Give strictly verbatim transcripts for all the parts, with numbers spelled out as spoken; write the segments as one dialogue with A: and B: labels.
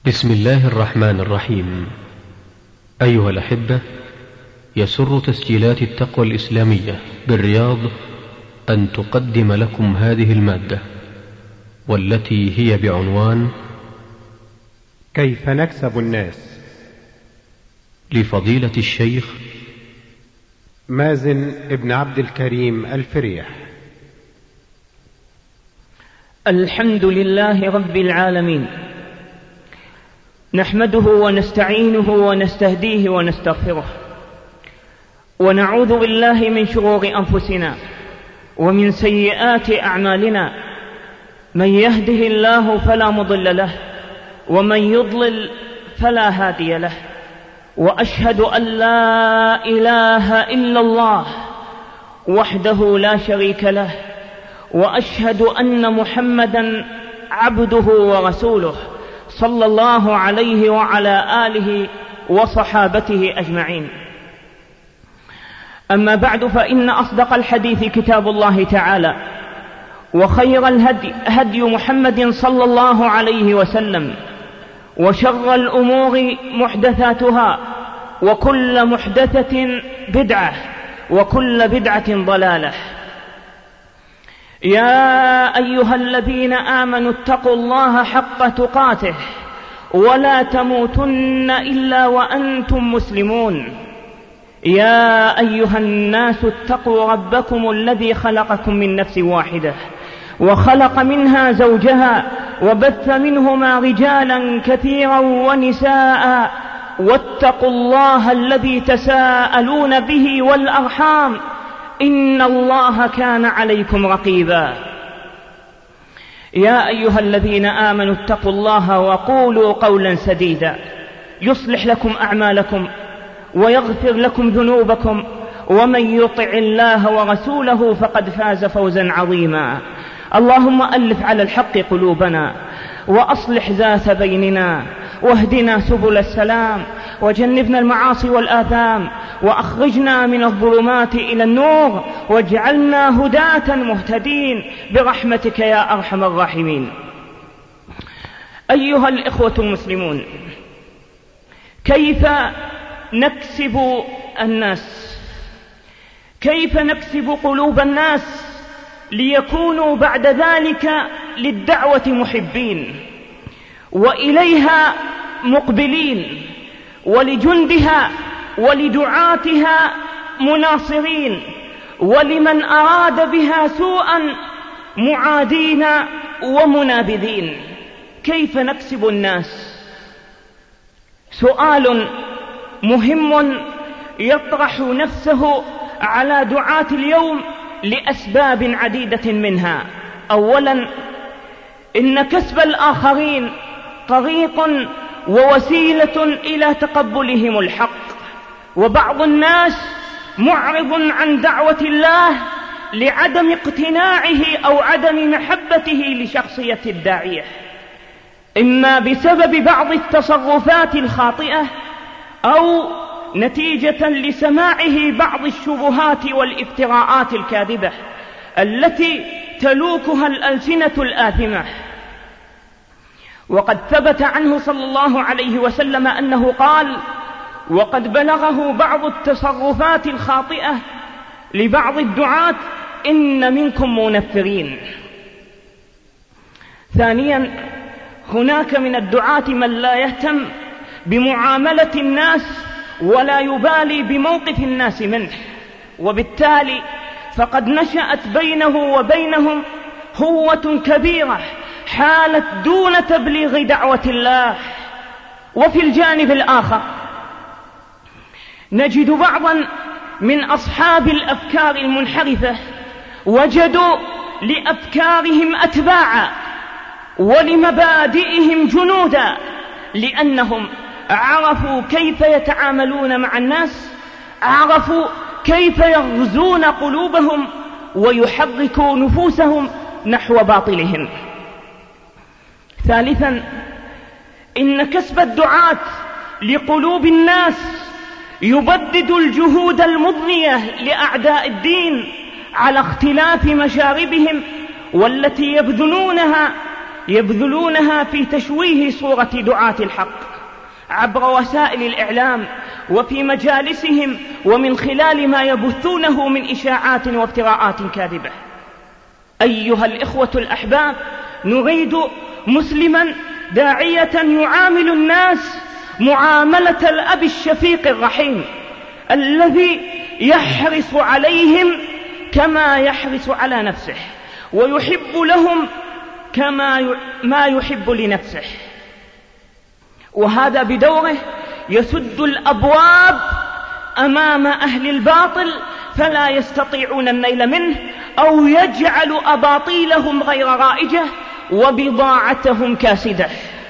A: بسم الله الرحمن الرحيم. أيها الأحبة، يسر تسجيلات التقوى الإسلامية بالرياض أن تقدم لكم هذه المادة، والتي هي بعنوان
B: كيف نكسب الناس،
A: لفضيلة الشيخ
B: مازن ابن عبد الكريم الفريح.
C: الحمد لله رب العالمين، نحمده ونستعينه ونستهديه ونستغفره، ونعوذ بالله من شرور أنفسنا ومن سيئات أعمالنا. من يهده الله فلا مضل له، ومن يضلل فلا هادي له. وأشهد أن لا إله إلا الله وحده لا شريك له، وأشهد أن محمدا عبده ورسوله صلى الله عليه وعلى آله وصحابته أجمعين. أما بعد، فإن أصدق الحديث كتاب الله تعالى، وخير الهدي هدي محمد صلى الله عليه وسلم، وشر الأمور محدثاتها، وكل محدثة بدعة، وكل بدعة ضلالة. يا أيها الذين آمنوا اتقوا الله حق تقاته ولا تموتن إلا وأنتم مسلمون. يا أيها الناس اتقوا ربكم الذي خلقكم من نفس واحدة، وخلق منها زوجها، وبث منهما رجالا كثيرا ونساء، واتقوا الله الذي تساءلون به والأرحام، إن الله كان عليكم رقيبا. يا أيها الذين آمنوا اتقوا الله وقولوا قولا سديدا يصلح لكم أعمالكم ويغفر لكم ذنوبكم، ومن يطع الله ورسوله فقد فاز فوزا عظيما. اللهم ألف على الحق قلوبنا، وأصلح ذات بيننا، واهدنا سبل السلام، وجنبنا المعاصي والآثام، وأخرجنا من الظلمات إلى النور، واجعلنا هداة مهتدين برحمتك يا أرحم الراحمين. أيها الإخوة المسلمون، كيف نكسب الناس؟ كيف نكسب قلوب الناس ليكونوا بعد ذلك للدعوة محبين، وإليها مقبلين، ولجندها ولدعاتها مناصرين، ولمن أراد بها سوءا معادين ومنابذين؟ كيف نكسب الناس؟ سؤال مهم يطرح نفسه على دعاة اليوم لأسباب عديدة منها. أولا، إن كسب الآخرين طريق ووسيلة إلى تقبلهم الحق، وبعض الناس معرض عن دعوة الله لعدم اقتناعه أو عدم محبته لشخصية الداعية، إما بسبب بعض التصرفات الخاطئة، أو نتيجة لسماعه بعض الشبهات والافتراءات الكاذبة التي تلوكها الألسنة الآثمة. وقد ثبت عنه صلى الله عليه وسلم أنه قال: وقد بلغه بعض التصرفات الخاطئة لبعض الدعاة إن منكم منفرين. ثانيا، هناك من الدعاة من لا يهتم بمعاملة الناس ولا يبالي بموقف الناس منه، وبالتالي فقد نشأت بينه وبينهم هوة كبيرة حالت دون تبليغ دعوة الله. وفي الجانب الآخر نجد بعضا من أصحاب الأفكار المنحرفة وجدوا لأفكارهم أتباعا ولمبادئهم جنودا، لأنهم عرفوا كيف يتعاملون مع الناس، عرفوا كيف يغزون قلوبهم ويحركوا نفوسهم نحو باطلهم. ثالثا، إن كسب الدعاة لقلوب الناس يبدد الجهود المضنية لأعداء الدين على اختلاف مشاربهم، والتي يبذلونها يبذلونها في تشويه صورة دعاة الحق عبر وسائل الإعلام وفي مجالسهم ومن خلال ما يبثونه من إشاعات وافتراءات كاذبة. أيها الإخوة الأحباب، نريد مسلما داعية يعامل الناس معاملة الأب الشفيق الرحيم الذي يحرص عليهم كما يحرص على نفسه ويحب لهم كما ما يحب لنفسه، وهذا بدوره يسد الأبواب أمام أهل الباطل فلا يستطيعون النيل منه، أو يجعل أباطيلهم غير رائجة وبضاعتهم كاسدة.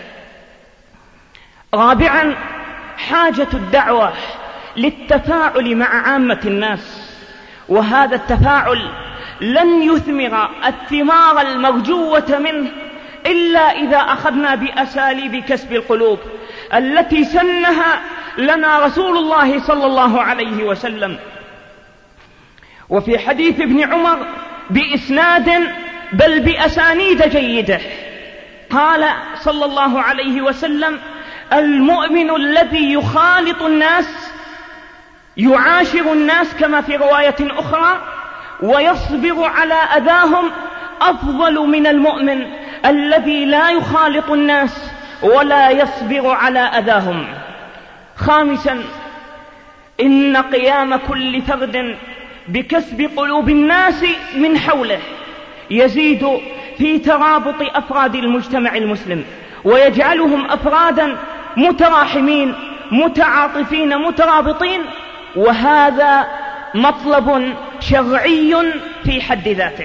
C: رابعا، حاجة الدعوة للتفاعل مع عامة الناس، وهذا التفاعل لن يثمر الثمار المرجوة منه إلا إذا أخذنا بأساليب كسب القلوب التي سنها لنا رسول الله صلى الله عليه وسلم. وفي حديث ابن عمر بإسناد بل بأسانيد جيدة قال صلى الله عليه وسلم: المؤمن الذي يخالط الناس يعاشر الناس كما في رواية أخرى ويصبر على أذاهم أفضل من المؤمن الذي لا يخالط الناس ولا يصبر على أذاهم. خامسا، إن قيام كل فرد بكسب قلوب الناس من حوله يزيد في ترابط أفراد المجتمع المسلم ويجعلهم أفرادا متراحمين متعاطفين مترابطين، وهذا مطلب شرعي في حد ذاته.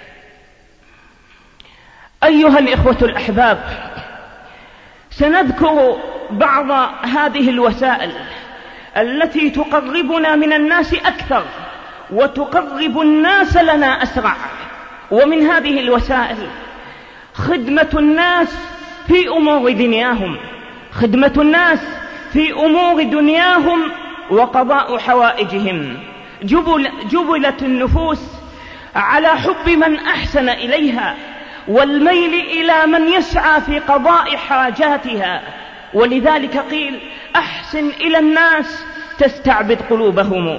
C: أيها الإخوة الأحباب، سنذكر بعض هذه الوسائل التي تقربنا من الناس أكثر وتقرب الناس لنا أسرع. ومن هذه الوسائل خدمة الناس في أمور دنياهم، خدمة الناس في أمور دنياهم وقضاء حوائجهم. جبل جبلت النفوس على حب من أحسن إليها والميل إلى من يسعى في قضاء حاجاتها، ولذلك قيل: أحسن إلى الناس تستعبد قلوبهم.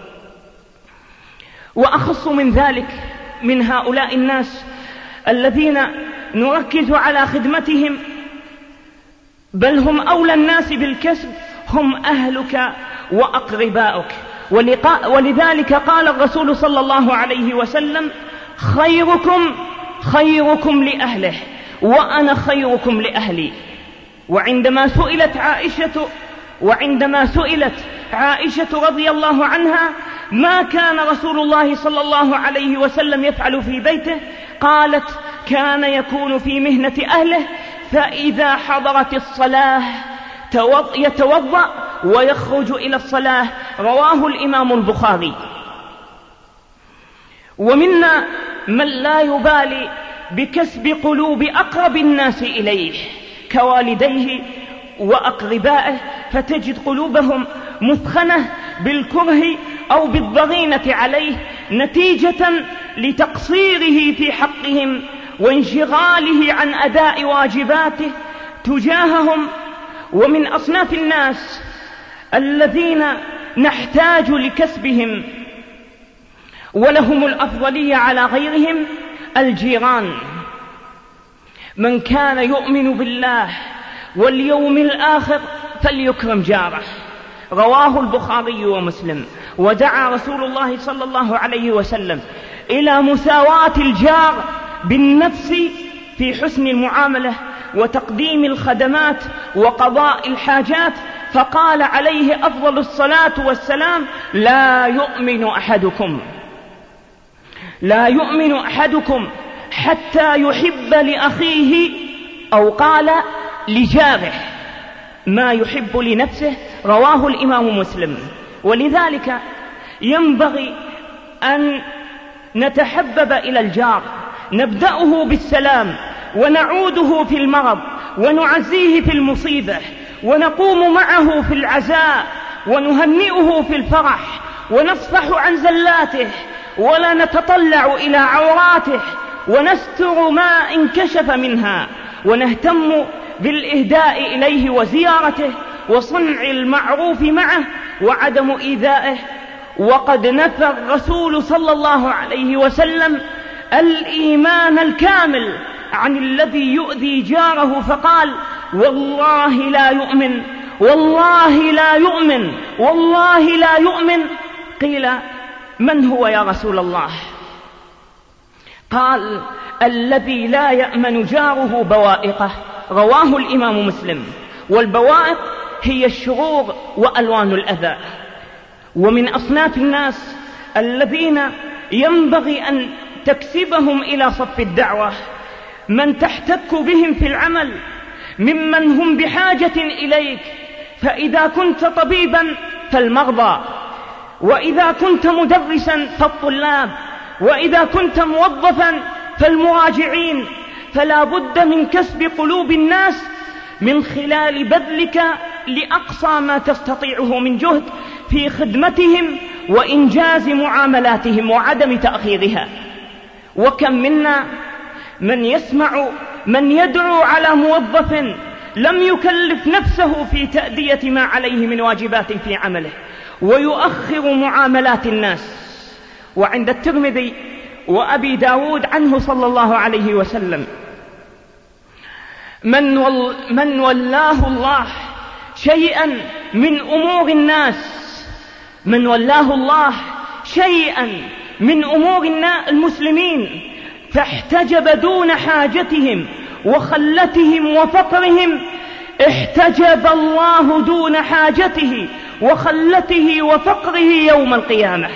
C: وأخص من ذلك من هؤلاء الناس الذين نركز على خدمتهم بل هم أولى الناس بالكسب هم أهلك وأقرباؤك، ولذلك قال الرسول صلى الله عليه وسلم: خيركم خيركم لأهله وأنا خيركم لأهلي. وعندما سئلت عائشة وعندما سئلت عائشة رضي الله عنها ما كان رسول الله صلى الله عليه وسلم يفعل في بيته، قالت: كان يكون في مهنة أهله فإذا حضرت الصلاة يتوضأ ويخرج إلى الصلاة. رواه الإمام البخاري. ومنا من لا يبالي بكسب قلوب أقرب الناس إليه كوالديه وأقربائه، فتجد قلوبهم مثخنة بالكره أو بالضغينة عليه نتيجة لتقصيره في حقهم وانشغاله عن أداء واجباته تجاههم. ومن أصناف الناس الذين نحتاج لكسبهم ولهم الأفضلية على غيرهم الجيران. من كان يؤمن بالله واليوم الآخر فليكرم جاره. رواه البخاري ومسلم. ودعا رسول الله صلى الله عليه وسلم إلى مساواة الجار بالنفس في حسن المعاملة وتقديم الخدمات وقضاء الحاجات، فقال عليه أفضل الصلاة والسلام: لا يؤمن أحدكم لا يؤمن أحدكم حتى يحب لأخيه أو قال لجاره ما يحب لنفسه. رواه الإمام مسلم. ولذلك ينبغي أن نتحبب إلى الجار، نبدأه بالسلام ونعوده في المرض ونعزيه في المصيبة ونقوم معه في العزاء ونهنئه في الفرح ونصفح عن زلاته ولا نتطلع إلى عوراته ونستر ما انكشف منها، ونهتم بالإهداء إليه وزيارته وصنع المعروف معه وعدم إيذائه. وقد نفى الرسول صلى الله عليه وسلم الإيمان الكامل عن الذي يؤذي جاره، فقال: والله لا يؤمن، والله لا يؤمن، والله لا يؤمن. قيل: من هو يا رسول الله؟ قال: الذي لا يأمن جاره بوائقه. رواه الإمام مسلم. والبوائق هي الشرور وألوان الأذى. ومن أصناف الناس الذين ينبغي أن تكسبهم إلى صف الدعوة من تحتك بهم في العمل، ممن هم بحاجة إليك، فإذا كنت طبيبا فالمرضى، وإذا كنت مدرسا فالطلاب، وإذا كنت موظفا فالمراجعين. فلا بد من كسب قلوب الناس من خلال بذلك لأقصى ما تستطيعه من جهد في خدمتهم وإنجاز معاملاتهم وعدم تأخيرها. وكم منا من يسمع من يدعو على موظف لم يكلف نفسه في تأدية ما عليه من واجبات في عمله ويؤخر معاملات الناس. وعند الترمذي وأبي داود عنه صلى الله عليه وسلم: من, ول من ولاه الله شيئا من أمور الناس من ولاه الله شيئا من أمور المسلمين فاحتجب دون حاجتهم وخلتهم وفقرهم، احتجب الله دون حاجته وخلته وفقره يوم القيامة.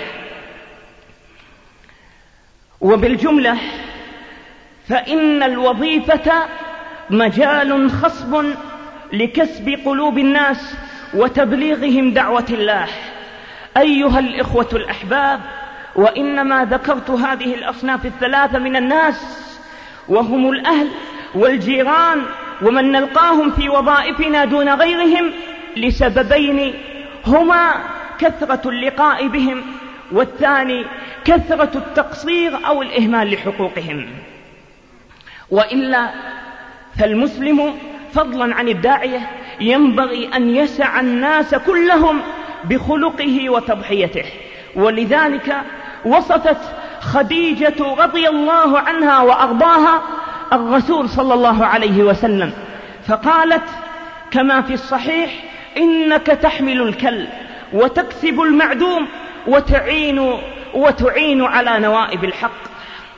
C: وبالجملة فإن الوظيفة مجال خصب لكسب قلوب الناس وتبليغهم دعوة الله. أيها الإخوة الأحباب، وإنما ذكرت هذه الأصناف الثلاثة من الناس، وهم الأهل والجيران ومن نلقاهم في وظائفنا دون غيرهم، لسببين: هما كثرة اللقاء بهم، والثاني كثرة التقصير أو الإهمال لحقوقهم. وإلا فالمسلم فضلا عن الداعية ينبغي أن يسع الناس كلهم بخلقه وتضحيته. ولذلك وصفت خديجة رضي الله عنها وأرضاها الرسول صلى الله عليه وسلم فقالت كما في الصحيح: إنك تحمل الكل وتكسب المعدوم وتعين, وتعين على نوائب الحق.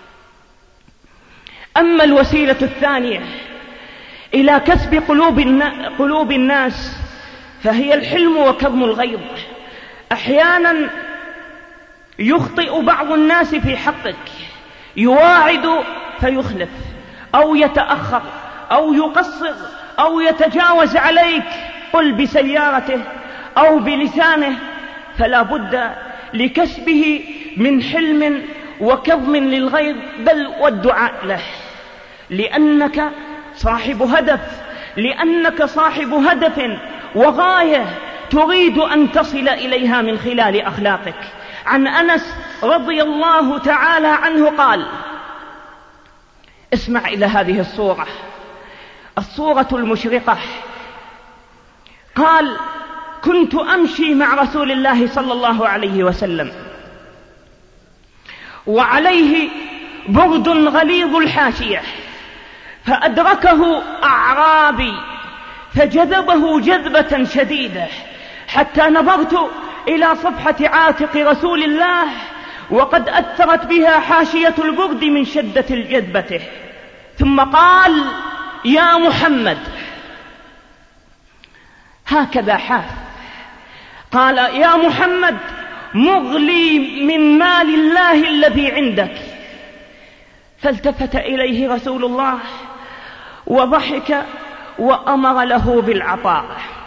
C: أما الوسيلة الثانية إلى كسب قلوب الناس فهي الحلم وكظم الغيظ. أحيانا يخطئ بعض الناس في حقك، يواعد فيخلف، أو يتأخر، أو يقصر، أو يتجاوز عليك، قل بسيارته أو بلسانه. فلا بد لكسبه من حلم وكظم للغيظ، بل والدعاء له، لأنك صاحب هدف لأنك صاحب هدف وغاية تريد أن تصل إليها من خلال أخلاقك. عن أنس رضي الله تعالى عنه قال: اسمع إلى هذه الصورة الصورة المشرقة. قال: كنت أمشي مع رسول الله صلى الله عليه وسلم وعليه برد غليظ الحاشية، فأدركه أعرابي فجذبه جذبة شديدة، حتى نظرت إلى صفحة عاتق رسول الله وقد أثرت بها حاشية البرد من شدة جذبته، ثم قال: يا محمد. هكذا حاف، قال: يا محمد، مغلي من مال الله الذي عندك. فالتفت إليه رسول الله وضحك وأمر له بالعطاء.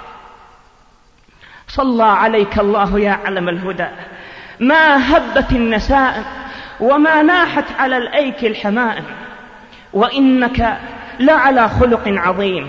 C: صلى عليك الله يا علم الهدى، ما هبت النسائم وما ناحت على الأيك الحمائم، وإنك لعلى خلق عظيم.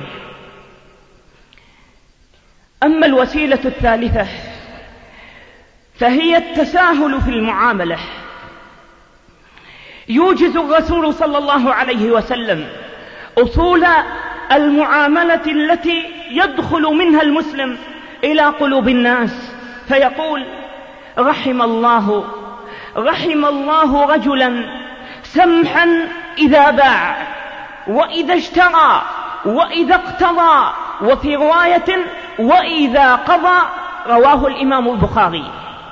C: أما الوسيلة الثالثة فهي التساهل في المعاملة. يوجز الرسول صلى الله عليه وسلم أصول المعاملة التي يدخل منها المسلم إلى قلوب الناس، فيقول: رحم الله رحم الله رجلا سمحا إذا باع وإذا اشترى وإذا اقتضى، وفي رواية وإذا قضى، رواه الإمام البخاري.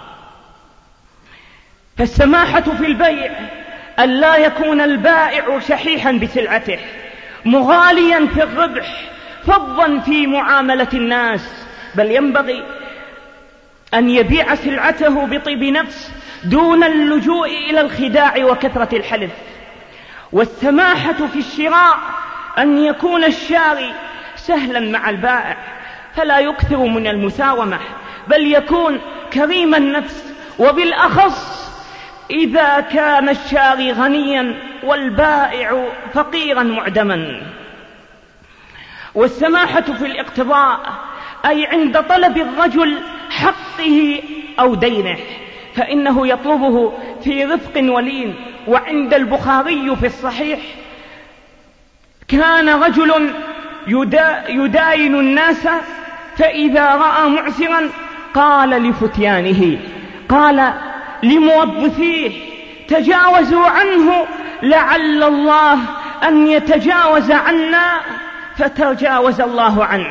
C: فالسماحة في البيع أن لا يكون البائع شحيحا بسلعته، مغاليا في الربح، فظا في معاملة الناس، بل ينبغي أن يبيع سلعته بطيب نفس دون اللجوء إلى الخداع وكثرة الحلف. والسماحة في الشراء أن يكون الشاري سهلا مع البائع، فلا يكثر من المساومة، بل يكون كريم النفس، وبالأخص إذا كان الشاري غنيا والبائع فقيرا معدما. والسماحة في الاقتضاء أي عند طلب الرجل حقه أو دينه، فإنه يطلبه في رفق ولين. وعند البخاري في الصحيح: كان رجل يداين الناس، فإذا رأى معسرا قال لفتيانه، قال لموظفيه: تجاوزوا عنه لعل الله أن يتجاوز عنا، فتجاوز الله عنه.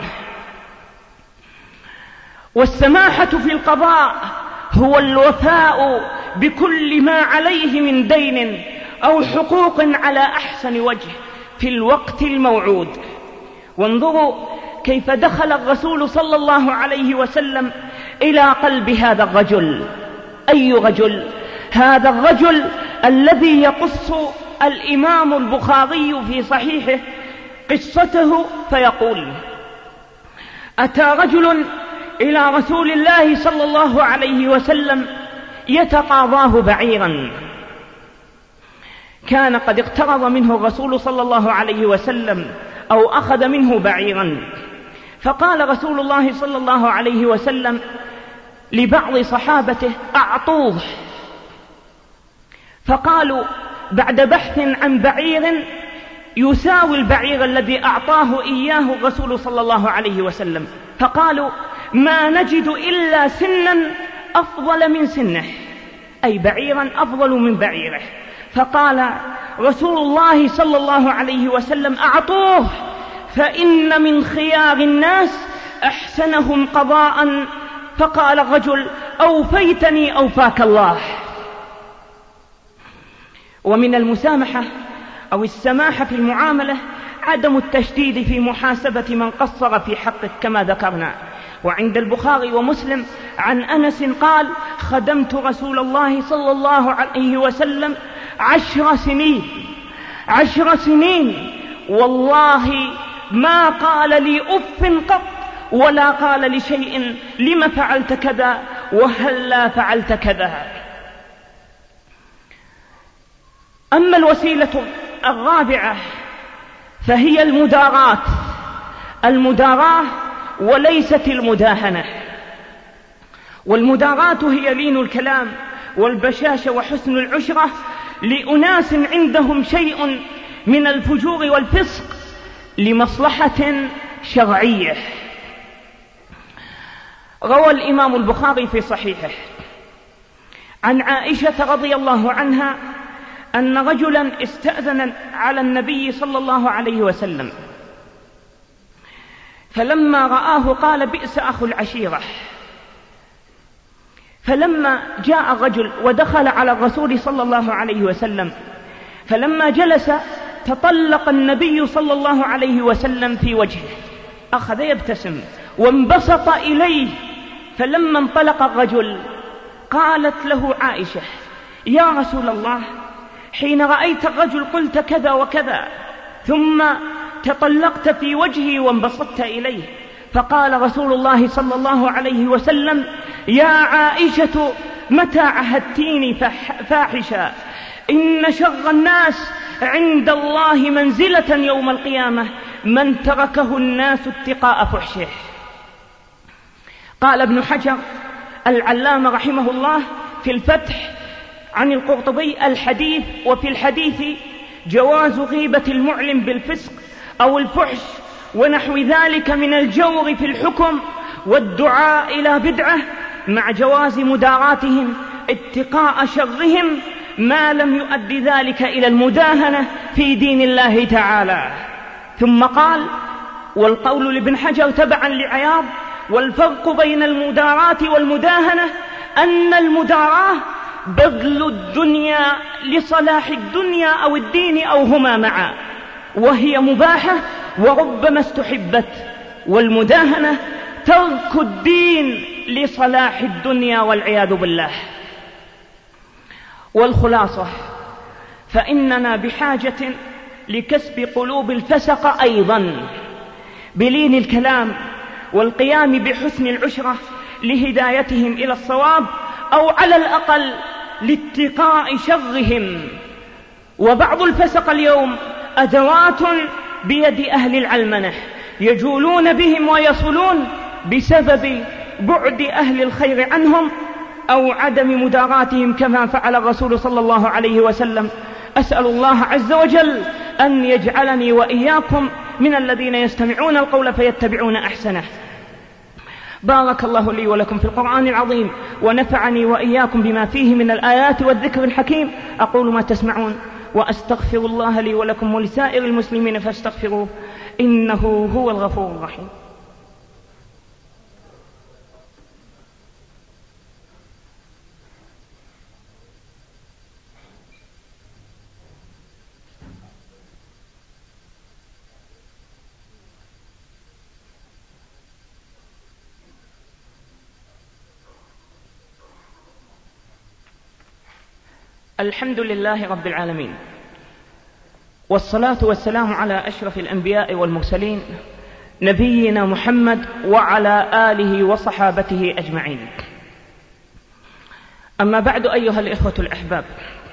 C: والسماحة في القضاء هو الوفاء بكل ما عليه من دين أو حقوق على أحسن وجه في الوقت الموعود. وانظروا كيف دخل الرسول صلى الله عليه وسلم إلى قلب هذا الرجل. أي رجل؟ هذا الرجل الذي يقص الإمام البخاري في صحيحه قصته، فيقول: أتى رجل إلى رسول الله صلى الله عليه وسلم يتقاضاه بعيرا، كان قد اقترض منه الرسول صلى الله عليه وسلم أو أخذ منه بعيرا. فقال رسول الله صلى الله عليه وسلم لبعض صحابته: أعطوه. فقالوا بعد بحث عن بعير يساوي البعير الذي أعطاه إياه الرسول صلى الله عليه وسلم، فقالوا: ما نجد إلا سنا أفضل من سنه، أي بعيرا أفضل من بعيره. فقال رسول الله صلى الله عليه وسلم: أعطوه، فإن من خيار الناس أحسنهم قضاء. فقال الرجل: أوفيتني أوفاك الله. ومن المسامحة أو السماحة في المعاملة عدم التشديد في محاسبة من قصر في حقك كما ذكرنا. وعند البخاري ومسلم عن أنس قال: خدمت رسول الله صلى الله عليه وسلم عشر سنين عشر سنين والله ما قال لي أف قط، ولا قال لشيء لم فعلت كذا وهلا فعلت كذا. أما الوسيلة الرابعة فهي المداراة المداراة وليست المداهنة. والمداراة هي لين الكلام والبشاشة وحسن العشرة لأناس عندهم شيء من الفجور والفسق لمصلحة شرعية. روى الإمام البخاري في صحيحه عن عائشة رضي الله عنها أن رجلا استأذن على النبي صلى الله عليه وسلم، فلما رآه قال: بئس أخو العشيرة. فلما جاء الرجل ودخل على الرسول صلى الله عليه وسلم، فلما جلس تطلق النبي صلى الله عليه وسلم في وجهه، أخذ يبتسم وانبسط إليه. فلما انطلق الرجل قالت له عائشة: يا رسول الله، حين رأيت الرجل قلت كذا وكذا، ثم تطلقت في وجهي وانبسطت إليه. فقال رسول الله صلى الله عليه وسلم: يا عائشة، متى عهدتيني فاحشا؟ إن شر الناس عند الله منزلة يوم القيامة من تركه الناس اتقاء فحشه. قال ابن حجر العلامة رحمه الله في الفتح عن القرطبي الحديث: وفي الحديث جواز غيبة المعلم بالفسق أو الفحش ونحو ذلك من الجور في الحكم والدعاء إلى بدعة، مع جواز مداراتهم اتقاء شرهم ما لم يؤد ذلك إلى المداهنة في دين الله تعالى. ثم قال: والقول لابن حجر تبعا لعياض: والفرق بين المداراة والمداهنة أن المداراة بذل الدنيا لصلاح الدنيا أو الدين أو هما معا، وهي مباحة وربما استحبت، والمداهنة ترك الدين لصلاح الدنيا والعياذ بالله. والخلاصة فإننا بحاجة لكسب قلوب الفسق أيضا بلين الكلام والقيام بحسن العشرة لهدايتهم إلى الصواب، أو على الأقل لاتقاء شرهم. وبعض الفسق اليوم أدوات بيد أهل العلمنة يجولون بهم ويصلون بسبب بعد أهل الخير عنهم أو عدم مداراتهم كما فعل الرسول صلى الله عليه وسلم. أسأل الله عز وجل أن يجعلني وإياكم من الذين يستمعون القول فيتبعون أحسنه. بارك الله لي ولكم في القرآن العظيم، ونفعني وإياكم بما فيه من الآيات والذكر الحكيم. أقول ما تسمعون وأستغفر الله لي ولكم ولسائر المسلمين فاستغفروه إنه هو الغفور الرحيم. الحمد لله رب العالمين، والصلاة والسلام على أشرف الأنبياء والمرسلين نبينا محمد وعلى آله وصحابته أجمعين. أما بعد، أيها الإخوة الأحباب،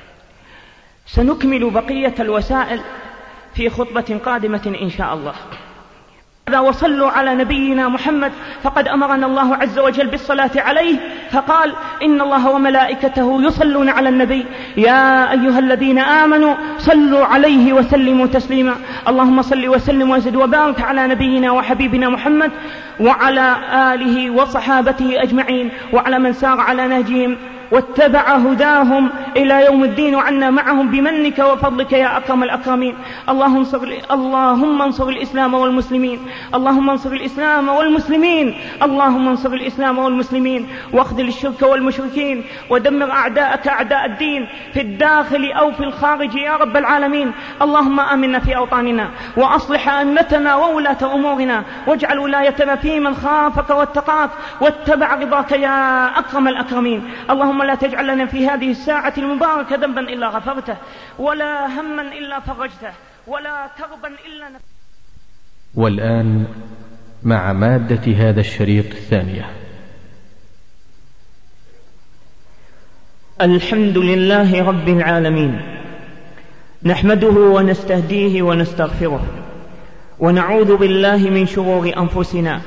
C: سنكمل بقية الوسائل في خطبة قادمة إن شاء الله. إذا وصلوا على نبينا محمد فقد أمرنا الله عز وجل بالصلاة عليه، فقال: إن الله وملائكته يصلون على النبي يا أيها الذين آمنوا صلوا عليه وسلموا تسليما. اللهم صل وسلم وزد وبارك على نبينا وحبيبنا محمد وعلى آله وصحابته أجمعين، وعلى من سار على نهجهم واتبع هداهم إلى يوم الدين، وعنا معهم بمنك وفضلك يا أكرم الأكرمين. اللهم انصر اللهم انصر الإسلام والمسلمين اللهم انصر الإسلام والمسلمين اللهم انصر الإسلام والمسلمين واخذل الشرك والمشركين، ودمر أعداءك أعداء الدين في الداخل أو في الخارج يا رب العالمين. اللهم آمنا في أوطاننا، وأصلح أئمتنا وولاة أمورنا، واجعل ولايتنا في من خافك واتقاك واتبع رضاك يا أكرم الأكرمين. اللهم لا تجعل لنا في هذه الساعة المباركة ذنبا إلا غفرته، ولا هما إلا فرجته، ولا كربا إلا نفسته.
A: والآن مع مادة هذا الشريط الثانية.
C: الحمد لله رب العالمين، نحمده ونستهديه ونستغفره، ونعوذ بالله من شرور أنفسنا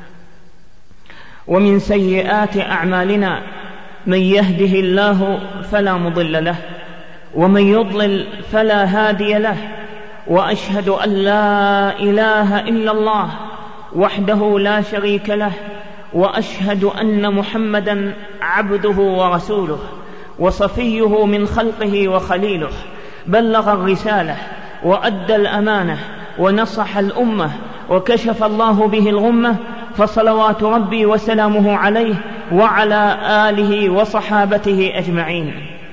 C: ومن سيئات أعمالنا. من يهده الله فلا مضل له، ومن يضلل فلا هادي له، وأشهد أن لا إله إلا الله وحده لا شريك له، وأشهد أن محمدا عبده ورسوله وصفيه من خلقه وخليله، بلغ الرسالة وأدى الأمانة ونصح الأمة وكشف الله به الغمة، فصلوات ربي وسلامه عليه وعلى آله وصحابته أجمعين.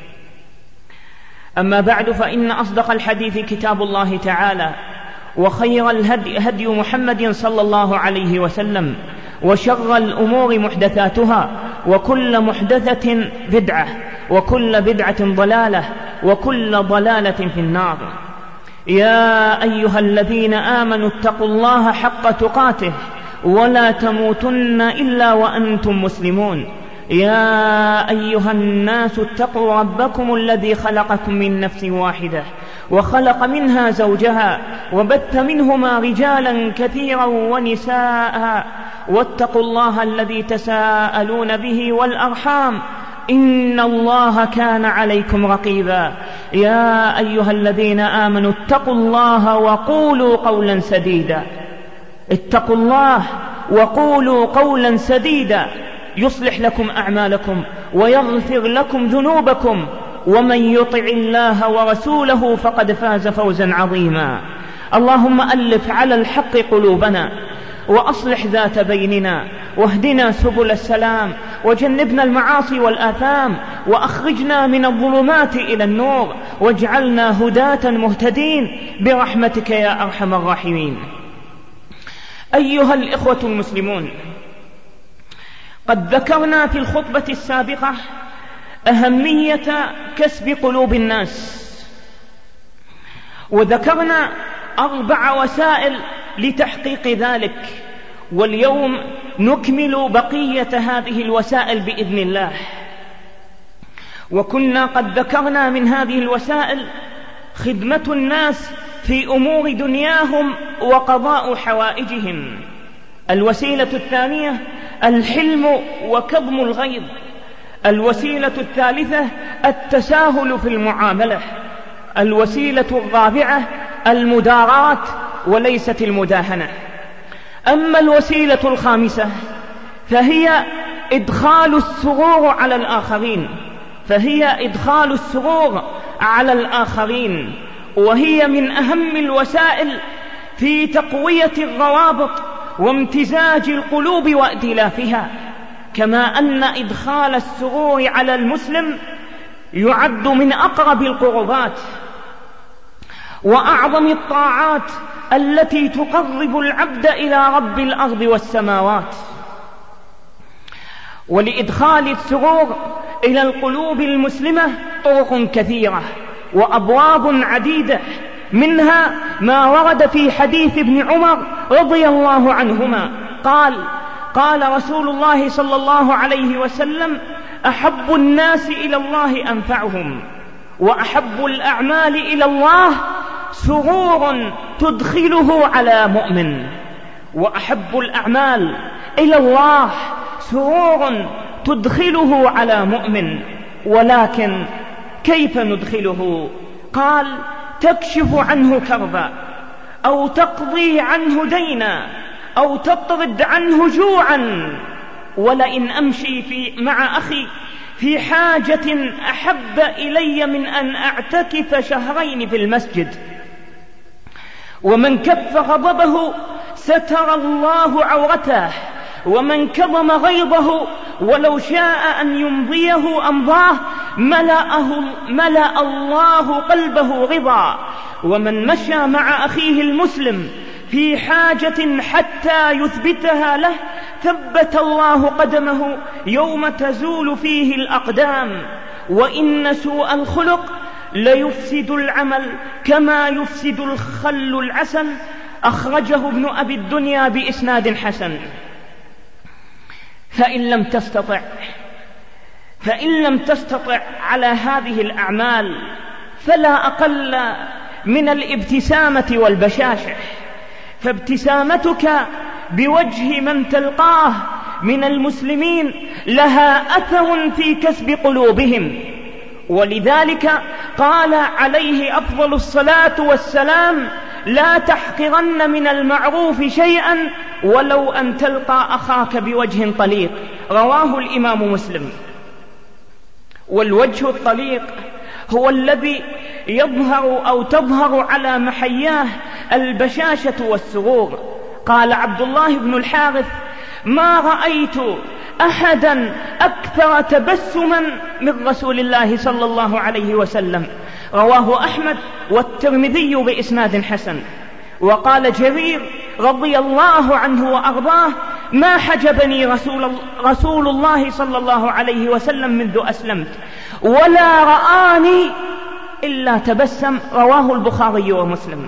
C: أما بعد، فإن أصدق الحديث كتاب الله تعالى، وخير الهدي هدي محمد صلى الله عليه وسلم، وشر الأمور محدثاتها، وكل محدثة بدعة، وكل بدعة ضلالة، وكل ضلالة في النار. يا أيها الذين آمنوا اتقوا الله حق تقاته ولا تموتن إلا وأنتم مسلمون. يا أيها الناس اتقوا ربكم الذي خلقكم من نفس واحدة وخلق منها زوجها وبث منهما رجالا كثيرا ونساء، واتقوا الله الذي تساءلون به والأرحام إن الله كان عليكم رقيبا. يا أيها الذين آمنوا اتقوا الله وقولوا قولا سديدا. اتقوا الله وقولوا قولا سديدا يصلح لكم أعمالكم ويغفر لكم ذنوبكم، ومن يطع الله ورسوله فقد فاز فوزا عظيما. اللهم ألف على الحق قلوبنا، وأصلح ذات بيننا، واهدنا سبل السلام، وجنبنا المعاصي والآثام، وأخرجنا من الظلمات إلى النور، واجعلنا هداة مهتدين برحمتك يا أرحم الراحمين. أيها الإخوة المسلمون، قد ذكرنا في الخطبة السابقة أهمية كسب قلوب الناس، وذكرنا أربع وسائل لتحقيق ذلك، واليوم نكمل بقية هذه الوسائل بإذن الله. وكنا قد ذكرنا من هذه الوسائل خدمة الناس في أمور دنياهم وقضاء حوائجهم. الوسيلة الثانية الحلم وكظم الغيظ. الوسيلة الثالثة التساهل في المعاملة. الوسيلة الرابعة المداراة وليست المداهنة. أما الوسيلة الخامسة فهي إدخال السرور على الآخرين فهي إدخال السرور على الآخرين وهي من أهم الوسائل في تقوية الروابط وامتزاج القلوب وائتلافها، كما أن إدخال السرور على المسلم يعد من أقرب القربات وأعظم الطاعات التي تقرب العبد إلى رب الأرض والسماوات. ولإدخال السرور إلى القلوب المسلمة طرق كثيرة وأبواب عديدة، منها ما ورد في حديث ابن عمر رضي الله عنهما قال قال رسول الله صلى الله عليه وسلم: أحب الناس إلى الله أنفعهم، وأحب الأعمال إلى الله سرور تدخله على مؤمن. وأحب الأعمال إلى الله سرور تدخله على مؤمن، ولكن كيف ندخله؟ قال: تكشف عنه كربا، أو تقضي عنه دينا، أو تطرد عنه جوعا. ولئن أمشي في مع أخي في حاجة أحب إلي من أن أعتكف شهرين في المسجد. ومن كف غضبه ستر الله عورته، ومن كظم غيظه ولو شاء أن يمضيه أمضاه ملأه ملأ الله قلبه رضا. ومن مشى مع أخيه المسلم في حاجة حتى يثبتها له ثبت الله قدمه يوم تزول فيه الأقدام. وإن سوء الخلق ليفسد العمل كما يفسد الخل العسل. أخرجه ابن أبي الدنيا بإسناد حسن. فإن لم تستطع فإن لم تستطع على هذه الأعمال فلا أقل من الابتسامة والبشاشة، فابتسامتك بوجه من تلقاه من المسلمين لها أثر في كسب قلوبهم. ولذلك قال عليه أفضل الصلاة والسلام: لا تحقرن من المعروف شيئا ولو أن تلقى أخاك بوجه طليق. رواه الإمام مسلم. والوجه الطليق هو الذي يظهر أو تظهر على محياه البشاشة والسرور. قال عبد الله بن الحارث: ما رأيت أحدا أكثر تبسما من رسول الله صلى الله عليه وسلم. رواه أحمد والترمذي بإسناد حسن. وقال جرير رضي الله عنه وأرضاه: ما حجبني رسول, رسول الله صلى الله عليه وسلم منذ أسلمت ولا رآني إلا تبسم. رواه البخاري ومسلم.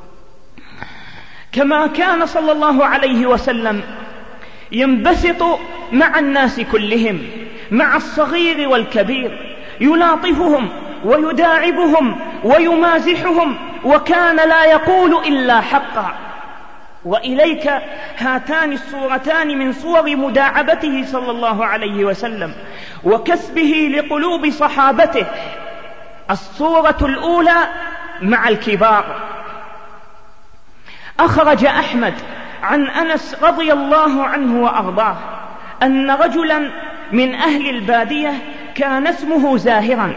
C: كما كان صلى الله عليه وسلم ينبسط مع الناس كلهم، مع الصغير والكبير، يلاطفهم ويداعبهم ويمازحهم، وكان لا يقول إلا حقا. وإليك هاتان الصورتان من صور مداعبته صلى الله عليه وسلم. وكسبه لقلوب صحابته. الصورة الأولى مع الكبار. أخرج أحمد عن أنس رضي الله عنه وأرضاه أن رجلا من أهل البادية كان اسمه زاهرا،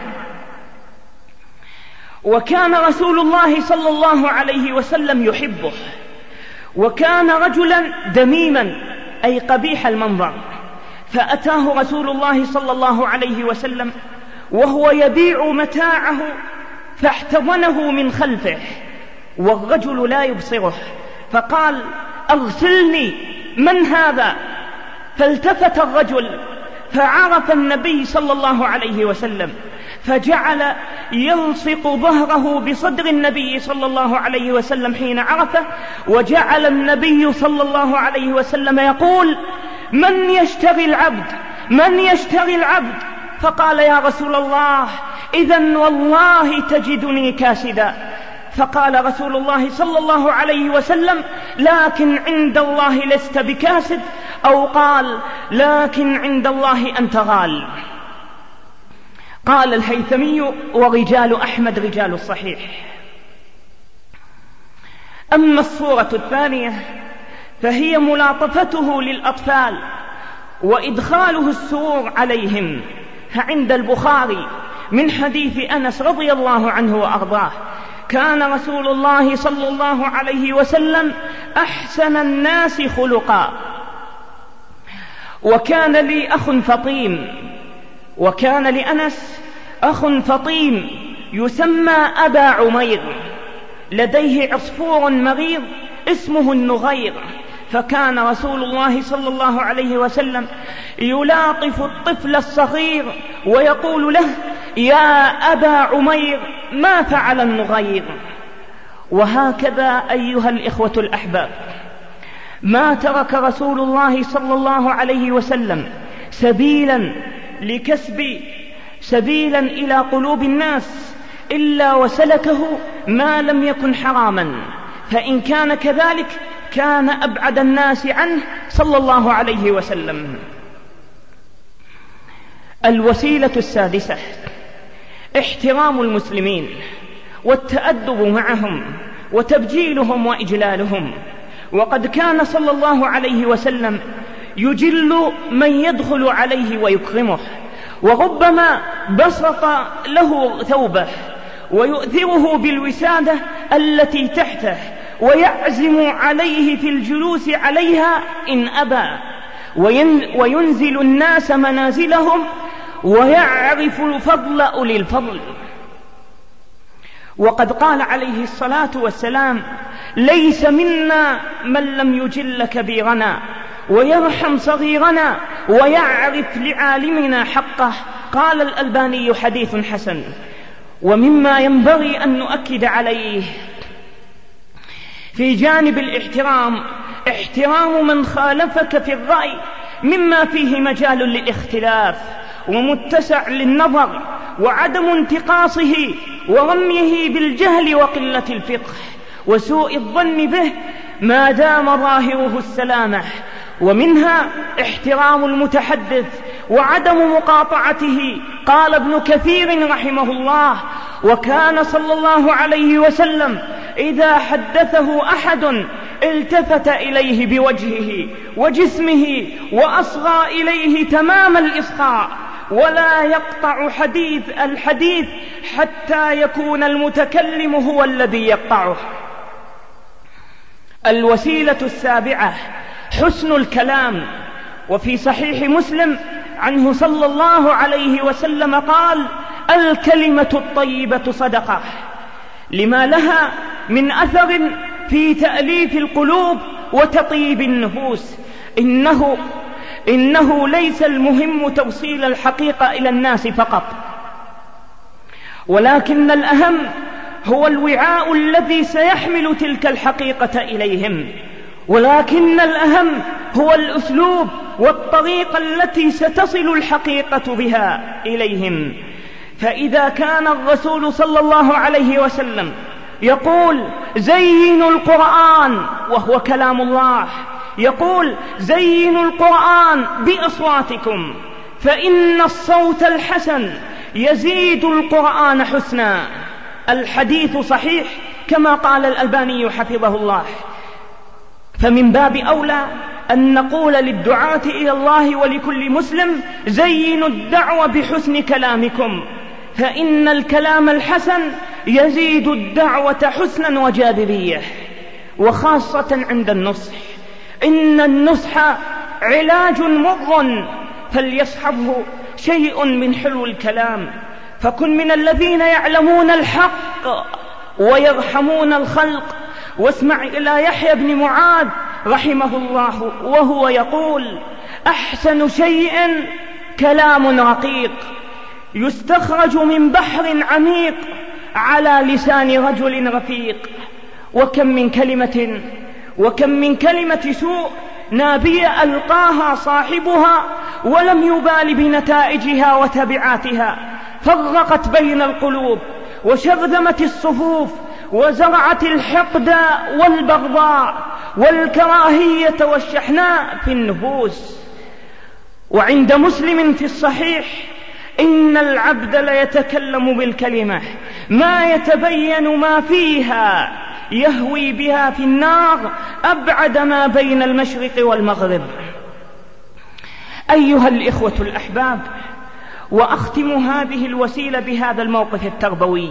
C: وكان رسول الله صلى الله عليه وسلم يحبه، وكان رجلا دميما أي قبيح المنظر. فأتاه رسول الله صلى الله عليه وسلم وهو يبيع متاعه فاحتضنه من خلفه والرجل لا يبصره، فقال: أرسلني، من هذا؟ فالتفت الرجل فعرف النبي صلى الله عليه وسلم، فجعل يلصق ظهره بصدر النبي صلى الله عليه وسلم حين عرفه، وجعل النبي صلى الله عليه وسلم يقول: من يشتري العبد؟ من يشتري العبد؟ فقال: يا رسول الله، إذن والله تجدني كاسدا. فقال رسول الله صلى الله عليه وسلم: لكن عند الله لست بكاسد، أو قال: لكن عند الله أنت غال. قال الهيثمي: ورجال أحمد رجال الصحيح. أما الصورة الثانية فهي ملاطفته للأطفال وإدخاله السرور عليهم. فعند البخاري من حديث أنس رضي الله عنه وأرضاه: كان رسول الله صلى الله عليه وسلم أحسن الناس خلقا، وكان لي أخ فطيم، وكان لأنس أخ فطيم يسمى أبا عمير، لديه عصفور مغيظ اسمه النغير، فكان رسول الله صلى الله عليه وسلم يلاطف الطفل الصغير ويقول له: يا أبا عمير، ما فعل النغير؟ وهكذا أيها الإخوة الأحباب، ما ترك رسول الله صلى الله عليه وسلم سبيلا لكسب سبيلا إلى قلوب الناس إلا وسلكه ما لم يكن حراما، فإن كان كذلك كان أبعد الناس عنه صلى الله عليه وسلم. الوسيلة السادسة: احترام المسلمين والتأدب معهم وتبجيلهم وإجلالهم. وقد كان صلى الله عليه وسلم يجل من يدخل عليه ويكرمه، وربما بسط له ثوبه ويؤثره بالوسادة التي تحته، ويعزم عليه في الجلوس عليها إن أبى، وينزل الناس منازلهم، ويعرف الفضل أولي الفضل. وقد قال عليه الصلاة والسلام: ليس منا من لم يجل كبيرنا ويرحم صغيرنا ويعرف لعالمنا حقه. قال الألباني: حديث حسن. ومما ينبغي أن نؤكد عليه في جانب الاحترام احترام من خالفك في الرأي مما فيه مجال للاختلاف ومتسع للنظر، وعدم انتقاصه ورميه بالجهل وقلة الفقه وسوء الظن به ما دام ظاهره السلامة. ومنها احترام المتحدث وعدم مقاطعته. قال ابن كثير رحمه الله: وكان صلى الله عليه وسلم إذا حدثه أحد التفت إليه بوجهه وجسمه وأصغى إليه تمام الإصغاء، ولا يقطع حديث الحديث حتى يكون المتكلم هو الذي يقطعه. الوسيلة السابعة: حسن الكلام. وفي صحيح مسلم عنه صلى الله عليه وسلم قال: الكلمة الطيبة صدقة، لما لها من أثر في تأليف القلوب وتطيب النفوس. إنه, إنه ليس المهم توصيل الحقيقة إلى الناس فقط، ولكن الأهم هو الوعاء الذي سيحمل تلك الحقيقة إليهم، ولكن الأهم هو الأسلوب والطريقة التي ستصل الحقيقة بها إليهم. فإذا كان الرسول صلى الله عليه وسلم يقول: زينوا القرآن، وهو كلام الله، يقول: زينوا القرآن بأصواتكم، فإن الصوت الحسن يزيد القرآن حسنا. الحديث صحيح كما قال الألباني حفظه الله. فمن باب أولى أن نقول للدعاة إلى الله ولكل مسلم: زينوا الدعوة بحسن كلامكم، فإن الكلام الحسن يزيد الدعوة حسنا وجاذبية. وخاصة عند النصح، إن النصح علاج مر فليصحبه شيء من حلو الكلام. فكن من الذين يعلمون الحق ويرحمون الخلق. واسمع إلى يحيى بن معاذ رحمه الله وهو يقول: أحسن شيء كلام رقيق يستخرج من بحر عميق على لسان رجل رفيق. وكم من كلمة وكم من كلمة سوء نابية ألقاها صاحبها ولم يبال بنتائجها وتبعاتها، فرقت بين القلوب وشرذمت الصفوف وزرعت الحقد والبغضاء والكراهية والشحناء في النفوس. وعند مسلم في الصحيح: إن العبد ليتكلم بالكلمة ما يتبين ما فيها يهوي بها في النار أبعد ما بين المشرق والمغرب. أيها الإخوة الأحباب، وأختم هذه الوسيلة بهذا الموقف التربوي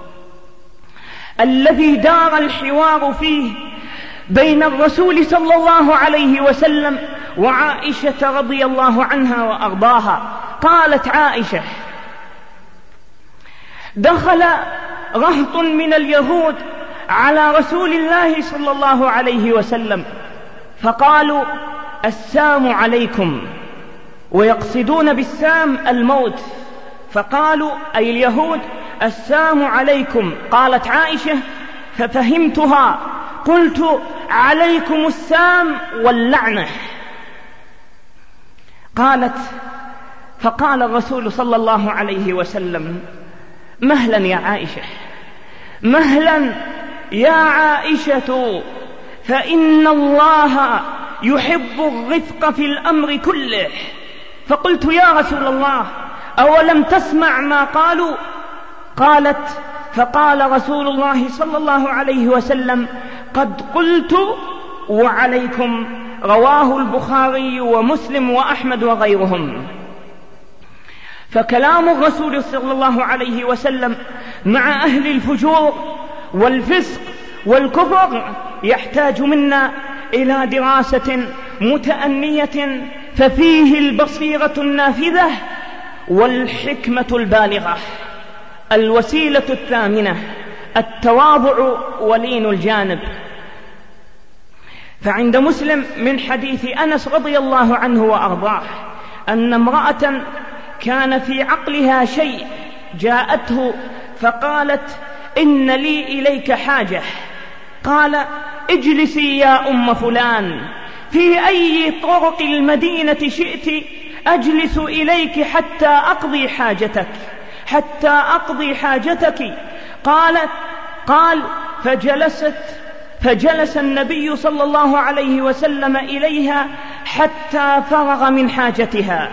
C: الذي دار الحوار فيه بين الرسول صلى الله عليه وسلم وعائشة رضي الله عنها وأرضاها. قالت عائشة: دخل رهط من اليهود على رسول الله صلى الله عليه وسلم فقالوا: السام عليكم، ويقصدون بالسام الموت. فقالوا أي اليهود: السام عليكم. قالت عائشة: ففهمتها، قلت: عليكم السام واللعنة. قالت: فقال الرسول صلى الله عليه وسلم: مهلا يا عائشة، مهلا يا عائشة، فإن الله يحب الرفق في الأمر كله. فقلت: يا رسول الله، أولم تسمع ما قالوا؟ قالت: فقال رسول الله صلى الله عليه وسلم: قد قلت وعليكم. رواه البخاري ومسلم وأحمد وغيرهم. فكلام الرسول صلى الله عليه وسلم مع أهل الفجور والفسق والكفر يحتاج منا إلى دراسة متأنية، ففيه البصيرة النافذة والحكمة البالغة. الوسيلة الثامنة: التواضع ولين الجانب. فعند مسلم من حديث أنس رضي الله عنه وأرضاه أن امرأة كان في عقلها شيء جاءته فقالت: إن لي إليك حاجة. قال: اجلسي يا أم فلان، في أي طرق المدينة شئت أجلس إليك حتى أقضي حاجتك حتى أقضي حاجتك. قالت قال فجلست فجلس النبي صلى الله عليه وسلم إليها حتى فرغ من حاجتها.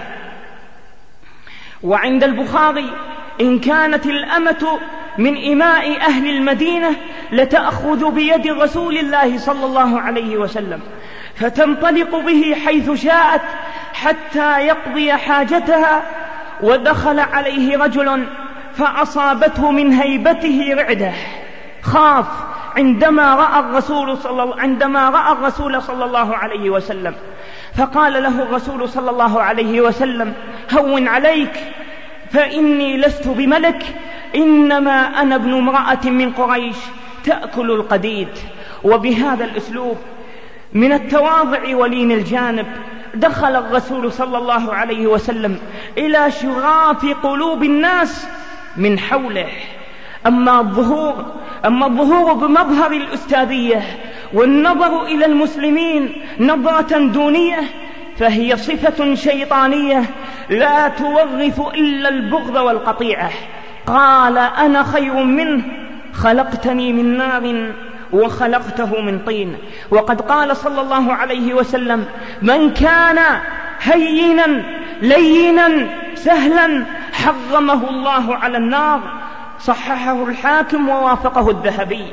C: وعند البخاري: إن كانت الأمة من إماء أهل المدينة لتأخذ بيد رسول الله صلى الله عليه وسلم فتنطلق به حيث شاءت حتى يقضي حاجتها. ودخل عليه رجل فأصابته من هيبته رعدة، خاف عندما رأى الرسول صلى عندما رأى الرسول صلى الله عليه وسلم، فقال له الرسول صلى الله عليه وسلم: هون عليك، فإني لست بملك، إنما أنا ابن امرأة من قريش تأكل القديد. وبهذا الأسلوب من التواضع ولين الجانب دخل الرسول صلى الله عليه وسلم إلى شغاف قلوب الناس من حوله. أما الظهور أما الظهور بمظهر الأستاذية والنظر إلى المسلمين نظرة دونية فهي صفة شيطانية لا تورث إلا البغض والقطيعة. قال: أنا خير منه، خلقتني من نار وخلقته من طين. وقد قال صلى الله عليه وسلم: من كان هينا لينا سهلا حرمه الله على النار. صححه الحاكم ووافقه الذهبي.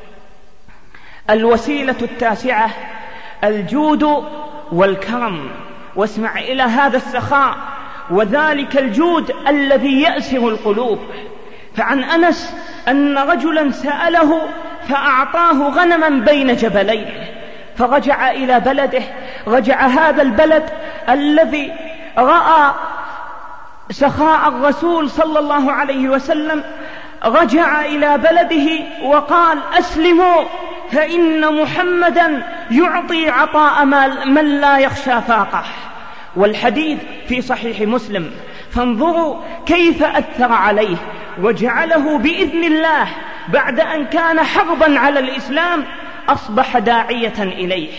C: الوسيلة التاسعة الجود والكرم. واسمع إلى هذا السخاء، وذلك الجود الذي يأسر القلوب. فعن أنس أن رجلا سأله فأعطاه غنما بين جبلين، فرجع إلى بلده. رجع هذا البلد الذي رأى سخاء الرسول صلى الله عليه وسلم، رجع إلى بلده وقال: أسلموا فإن محمدا يعطي عطاء من لا يخشى فاقه. والحديث في صحيح مسلم. فانظروا كيف أثر عليه وجعله بإذن الله بعد أن كان حربا على الإسلام أصبح داعية إليه.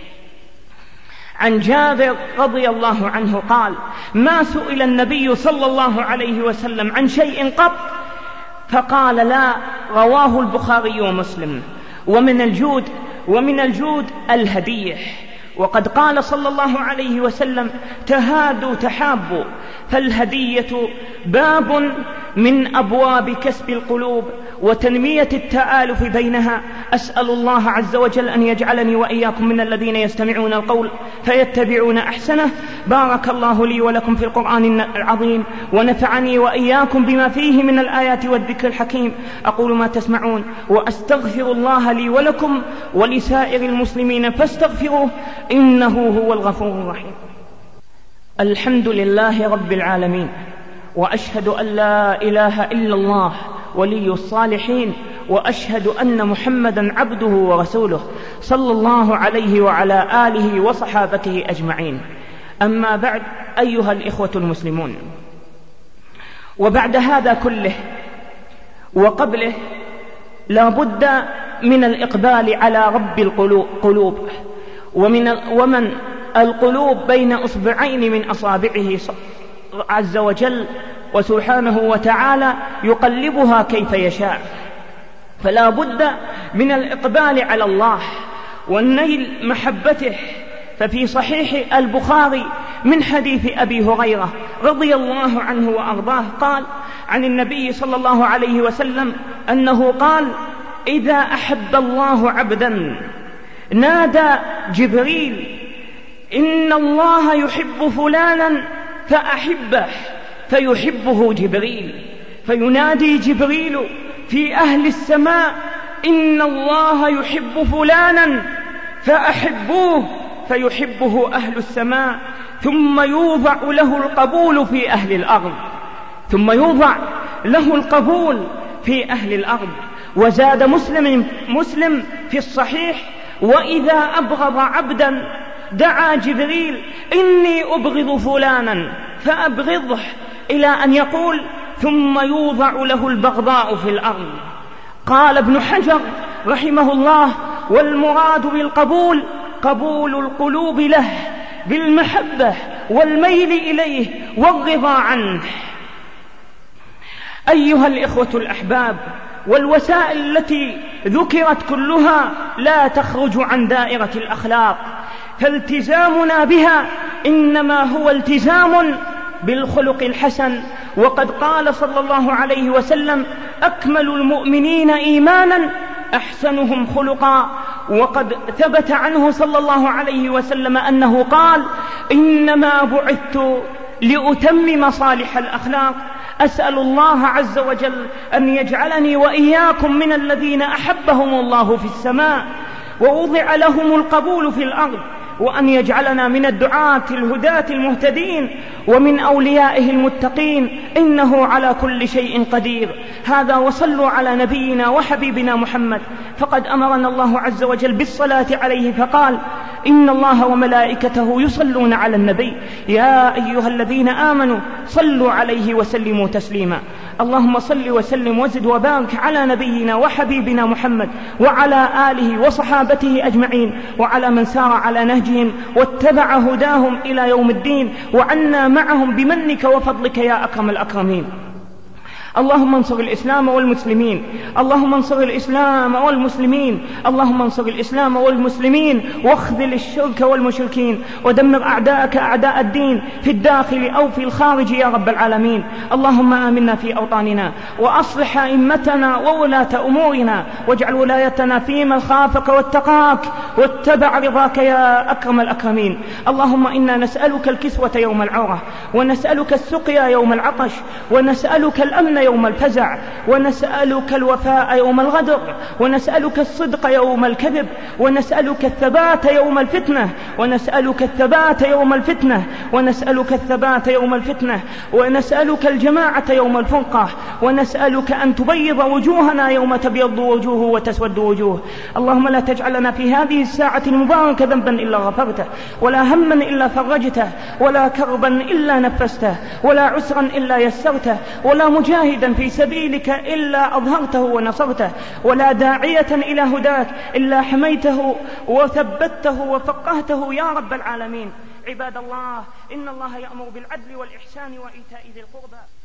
C: عن جابر رضي الله عنه قال: ما سئل النبي صلى الله عليه وسلم عن شيء قط فقال لا. رواه البخاري ومسلم. ومن الجود ومن الجود الهدية. وقد قال صلى الله عليه وسلم: تهادوا تحابوا. فالهدية باب من أبواب كسب القلوب وتنمية التآلف بينها. أسأل الله عز وجل أن يجعلني وإياكم من الذين يستمعون القول فيتبعون أحسنه. بارك الله لي ولكم في القرآن العظيم، ونفعني وإياكم بما فيه من الآيات والذكر الحكيم. أقول ما تسمعون وأستغفر الله لي ولكم ولسائر المسلمين فاستغفروه إنه هو الغفور الرحيم. الحمد لله رب العالمين، وأشهد أن لا إله إلا الله ولي الصالحين، وأشهد أن محمدا عبده ورسوله صلى الله عليه وعلى آله وصحابته أجمعين. أما بعد، أيها الإخوة المسلمون، وبعد هذا كله وقبله لا بد من الإقبال على رب القلوب، ومن ومن القلوب بين أصبعين من أصابعه عز وجل وسبحانه وتعالى يقلبها كيف يشاء. فلا بد من الإقبال على الله والنيل محبته. ففي صحيح البخاري من حديث أبي هريرة رضي الله عنه وأرضاه قال عن النبي صلى الله عليه وسلم أنه قال: إذا أحب الله عبدا نادى جبريل: إن الله يحب فلانا فأحبه، فيحبه جبريل. فينادي جبريل في أهل السماء: إن الله يحب فلانا فأحبوه، فيحبه أهل السماء. ثم يوضع له القبول في أهل الأرض ثم يوضع له القبول في أهل الأرض. وزاد مسلم, مسلم في الصحيح: وإذا أبغض عبدا دعا جبريل: إني أبغض فلانا فأبغضه، إلى أن يقول: ثم يوضع له البغضاء في الأرض. قال ابن حجر رحمه الله: والمراد بالقبول قبول القلوب له بالمحبة والميل إليه والرضا عنه. أيها الإخوة الأحباب، والوسائل التي ذكرت كلها لا تخرج عن دائرة الأخلاق، فالتزامنا بها إنما هو التزام بالخلق الحسن. وقد قال صلى الله عليه وسلم: أكمل المؤمنين إيمانا أحسنهم خلقا. وقد ثبت عنه صلى الله عليه وسلم أنه قال: إنما بعثت لأتمم صالح الأخلاق. أسأل الله عز وجل أن يجعلني وإياكم من الذين أحبهم الله في السماء ووضع لهم القبول في الأرض، وأن يجعلنا من الدعاة الهداة المهتدين ومن أوليائه المتقين، إنه على كل شيء قدير. هذا وصلوا على نبينا وحبيبنا محمد، فقد أمرنا الله عز وجل بالصلاة عليه فقال: إن الله وملائكته يصلون على النبي يا أيها الذين آمنوا صلوا عليه وسلموا تسليما. اللهم صل وسلم وزد وبارك على نبينا وحبيبنا محمد وعلى آله وصحابته أجمعين، وعلى من سار على نهجهم واتبع هداهم إلى يوم الدين، وعنا معهم بمنك وفضلك يا أكرم الأكرمين. اللهم انصر الإسلام والمسلمين، اللهم انصر الإسلام والمسلمين، اللهم انصر الإسلام والمسلمين، واخذل الشرك والمشركين، ودمر أعداءك أعداء الدين في الداخل أو في الخارج يا رب العالمين. اللهم آمنا في أوطاننا، وأصلح أئمتنا وولاة أمورنا، واجعل ولايتنا في من خافك واتقاك واتبع رضاك يا أكرم الأكرمين. اللهم إنا نسألك الكسوة يوم العورة، ونسألك السقيا يوم العطش، ونسألك الأمن يوم الفزع، ونسألك الوفاء يوم الغدر، ونسألك الصدق يوم الكذب، ونسألك الثبات يوم الفتنة، ونسألك الثبات يوم الفتنة، ونسألك الثبات يوم الفتنة، ونسألك الجماعة يوم الفرقة، ونسألك أن تبيض وجوهنا يوم تبيض وجوه وتسود وجوه. اللهم لا تجعل لنا في هذه الساعة المباركة ذنبا إلا غفرته، ولا هما إلا فرجته، ولا كربا إلا نفسته، ولا عسرا إلا يسرته، ولا مجاهدا في سبيلك إلا أظهرته ونصرته، ولا داعية إلى هداك إلا حميته وثبته وفقهته يا رب العالمين. عباد الله، إن الله يأمر بالعدل والإحسان وإيتاء ذي القربى